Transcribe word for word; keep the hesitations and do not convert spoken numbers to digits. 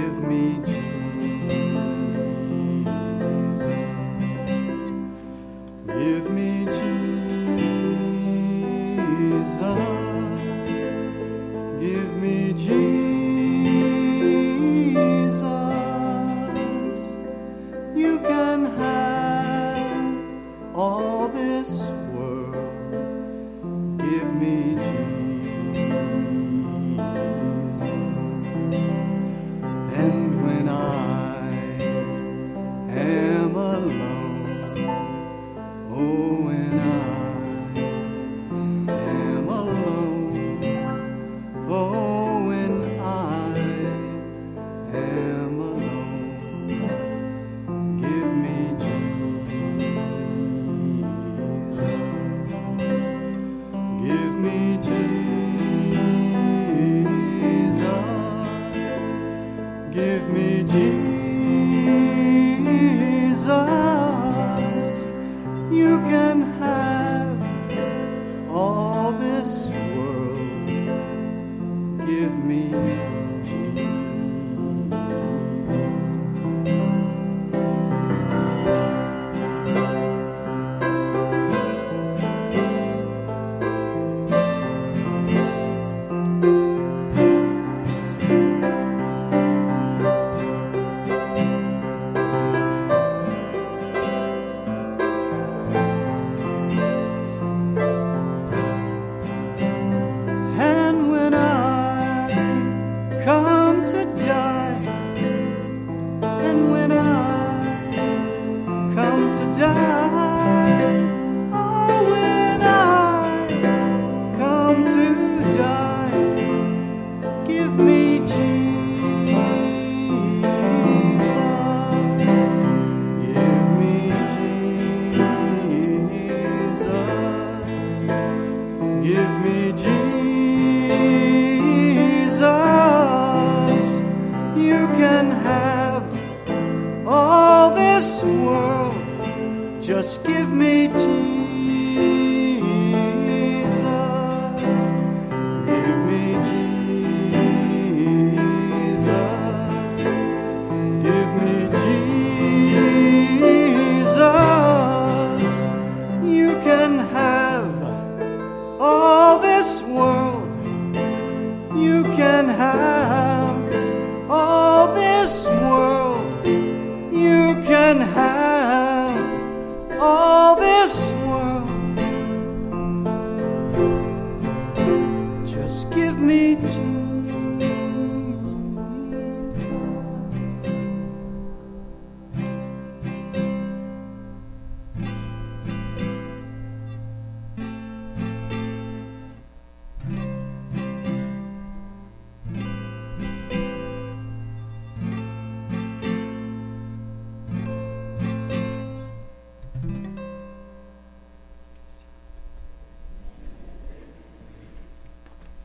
Give me Jesus. Give me Jesus. Give me Jesus. You can have all this world. Give me Jesus. And when I am alone, oh, when I am alone, oh, when I am alone, give me Jesus. Give me Jesus. Give me Jesus. You can have all this world. Give me Jesus. And when I come to die, and when I come to die, oh, when I come to die, give me Jesus. Give me Jesus. Give me Jesus. You can have all this world. Just give me Jesus.